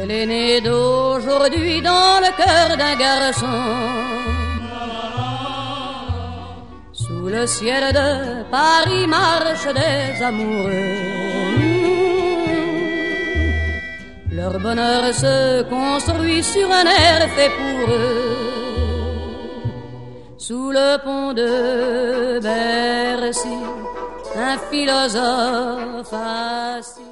Elle est née d'aujourd'hui dans le cœur d'un garçon. Sous le ciel de Paris marchent des amoureux. Leur bonheur se construit sur un air fait pour eux. Sous le pont de Bercy, un philosophe assis.